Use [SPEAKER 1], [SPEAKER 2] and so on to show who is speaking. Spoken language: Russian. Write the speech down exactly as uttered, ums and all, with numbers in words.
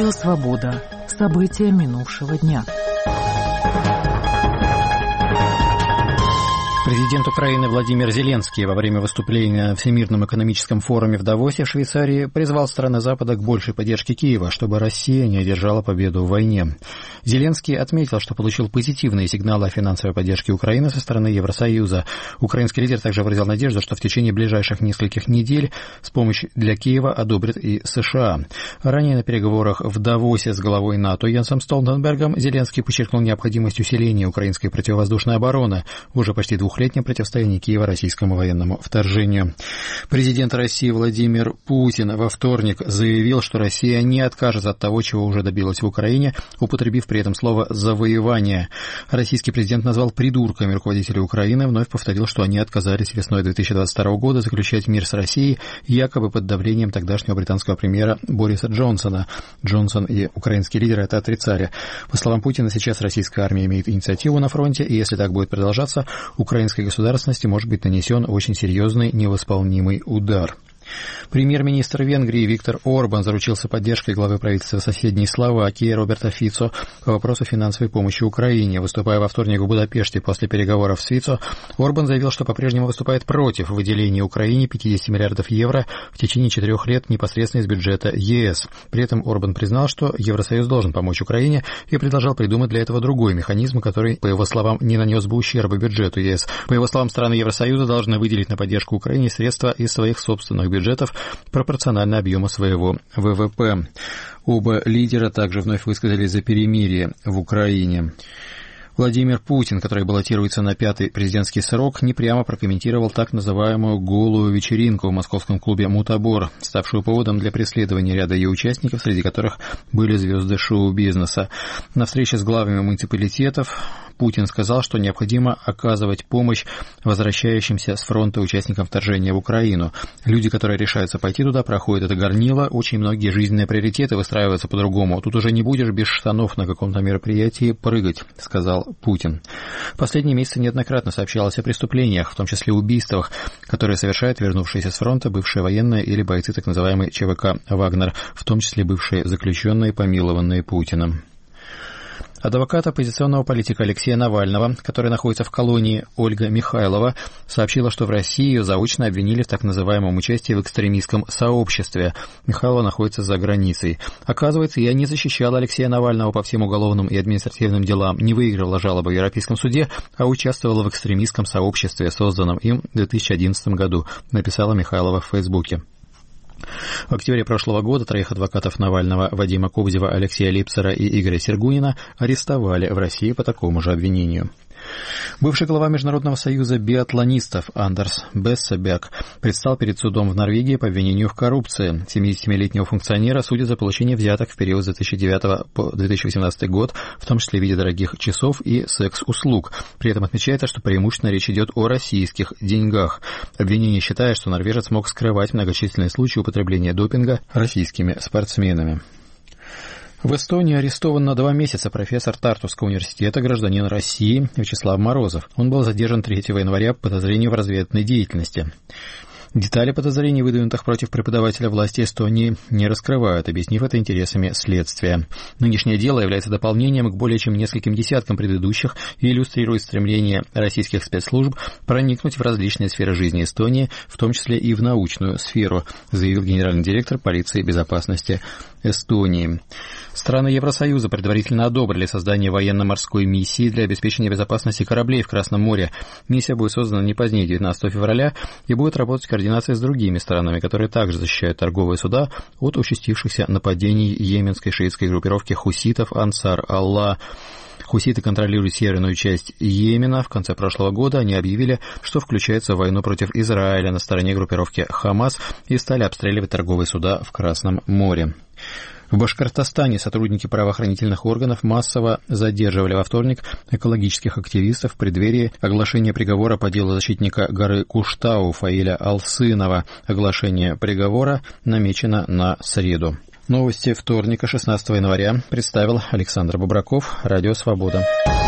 [SPEAKER 1] Радио «Свобода». События минувшего дня.
[SPEAKER 2] Президент Украины Владимир Зеленский во время выступления на Всемирном экономическом форуме в Давосе в Швейцарии призвал страны Запада к большей поддержке Киева, чтобы Россия не одержала победу в войне. Зеленский отметил, что получил позитивные сигналы о финансовой поддержке Украины со стороны Евросоюза. Украинский лидер также выразил надежду, что в течение ближайших нескольких недель с помощью для Киева одобрят и США. Ранее на переговорах в Давосе с главой НАТО Йенсом Столтенбергом Зеленский подчеркнул необходимость усиления украинской противовоздушной обороны в уже почти двухлетнем противостоянии Киева российскому военному вторжению. Президент России Владимир Путин во вторник заявил, что Россия не откажется от того, чего уже добилась в Украине, употребив при этом слово «завоевание». Российский президент назвал придурками руководителей Украины, вновь повторил, что они отказались весной две тысячи двадцать второго года заключать мир с Россией, якобы под давлением тогдашнего британского премьера Бориса Джонсона. Джонсон и украинские лидеры это отрицали. По словам Путина, сейчас российская армия имеет инициативу на фронте, и если так будет продолжаться, украинской государственности может быть нанесен очень серьезный невосполнимый удар. Премьер-министр Венгрии Виктор Орбан заручился поддержкой главы правительства соседней Словакии Роберта Фицо по вопросу финансовой помощи Украине. Выступая во вторник в Будапеште после переговоров с Фицо, Орбан заявил, что по-прежнему выступает против выделения Украине пятьдесят миллиардов евро в течение четырех лет непосредственно из бюджета ЕС. При этом Орбан признал, что Евросоюз должен помочь Украине и предложил придумать для этого другой механизм, который, по его словам, не нанес бы ущерба бюджету ЕС. По его словам, страны Евросоюза должны выделить на поддержку Украине средства из своих собственных бюджетов пропорционально объему своего ВВП. Оба лидера также вновь высказались за перемирие в Украине. Владимир Путин, который баллотируется на пятый президентский срок, непрямо прокомментировал так называемую «голую вечеринку» в московском клубе «Мутабор», ставшую поводом для преследования ряда ее участников, среди которых были звезды шоу-бизнеса. На встрече с главами муниципалитетов Путин сказал, что необходимо оказывать помощь возвращающимся с фронта участникам вторжения в Украину. Люди, которые решаются пойти туда, проходят это горнило, очень многие жизненные приоритеты выстраиваются по-другому. Тут уже не будешь без штанов на каком-то мероприятии прыгать, сказал Путин. В последние месяцы неоднократно сообщалось о преступлениях, в том числе убийствах, которые совершают вернувшиеся с фронта бывшие военные или бойцы так называемой ЧВК «Вагнер», в том числе бывшие заключенные, помилованные Путиным. Адвокат оппозиционного политика Алексея Навального, который находится в колонии, Ольга Михайлова, сообщила, что в России ее заочно обвинили в так называемом участии в экстремистском сообществе. Михайлова находится за границей. Оказывается, я не защищала Алексея Навального по всем уголовным и административным делам, не выиграла жалобы в Европейском суде, а участвовала в экстремистском сообществе, созданном им в две тысячи одиннадцатом году, написала Михайлова в Фейсбуке. В октябре прошлого года троих адвокатов Навального Вадима Кобзева, Алексея Липцера и Игоря Сергунина арестовали в России по такому же обвинению. Бывший глава Международного союза биатлонистов Андерс Бессебек предстал перед судом в Норвегии по обвинению в коррупции. семидесятилетнего функционера судят за получение взяток в период с две тысячи девятого по две тысячи восемнадцатый год, в том числе в виде дорогих часов и секс-услуг. При этом отмечается, что преимущественно речь идет о российских деньгах. Обвинение считает, что норвежец мог скрывать многочисленные случаи употребления допинга российскими спортсменами. В Эстонии арестован на два месяца профессор Тартуского университета, гражданин России Вячеслав Морозов. Он был задержан третьего января по подозрению в разведывательной деятельности. Детали подозрений, выдвинутых против преподавателя, власти Эстонии не раскрывают, объяснив это интересами следствия. Нынешнее дело является дополнением к более чем нескольким десяткам предыдущих и иллюстрирует стремление российских спецслужб проникнуть в различные сферы жизни Эстонии, в том числе и в научную сферу, заявил генеральный директор полиции безопасности Эстонии. Страны Евросоюза предварительно одобрили создание военно-морской миссии для обеспечения безопасности кораблей в Красном море. Миссия будет создана не позднее девятнадцатого февраля и будет работать в координации с другими странами, которые также защищают торговые суда от участившихся нападений йеменской шиитской группировки хуситов Ансар Аллах. Хуситы контролируют северную часть Йемена. В конце прошлого года они объявили, что включаются в войну против Израиля на стороне группировки Хамас и стали обстреливать торговые суда в Красном море. В Башкортостане сотрудники правоохранительных органов массово задерживали во вторник экологических активистов в преддверии оглашения приговора по делу защитника горы Куштау Фаиля Алсынова. Оглашение приговора намечено на среду. Новости вторника, шестнадцатого января, представил Александр Бобраков, Радио «Свобода».